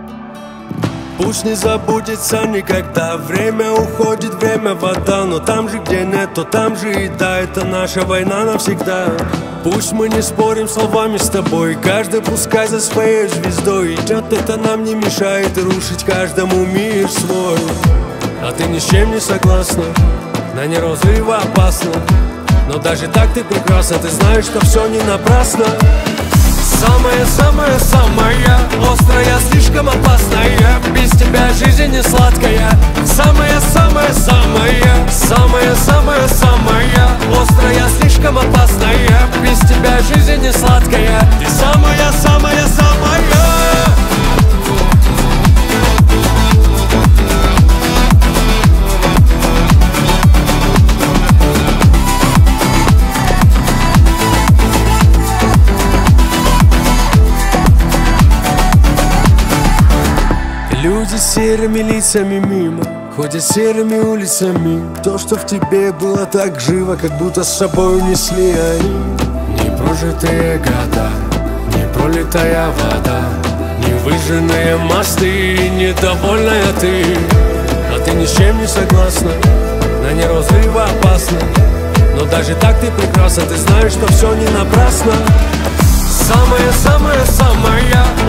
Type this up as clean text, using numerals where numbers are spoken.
Пусть не забудется никогда. Время уходит, время вода. Но там же, где нет, то там же и да. Это наша война навсегда. Пусть мы не спорим словами с тобой, каждый пускай за своей звездой идет. Это нам не мешает рушить каждому мир свой. А ты ни с чем не согласна, на неразрыва опасно. Но даже так ты прекрасна, ты знаешь, что все не напрасно. Самая-самая-самая острая, слишком опасная. Без тебя жизнь не сладкая. Самая-самая-самая, самая-самая-самая острая, слишком опасная. Без тебя жизнь не сладкая. Ты самая-самая-самая. Люди с серыми лицами мимо, ходят серыми улицами. То, что в тебе было так живо, как будто с собой унесли они. Непрожитые года, непролитая вода, невыжженные мосты, недовольная ты. А ты ни с чем не согласна, на неразрыва опасно. Но даже так ты прекрасна, ты знаешь, что все не напрасно. Самая-самая-самая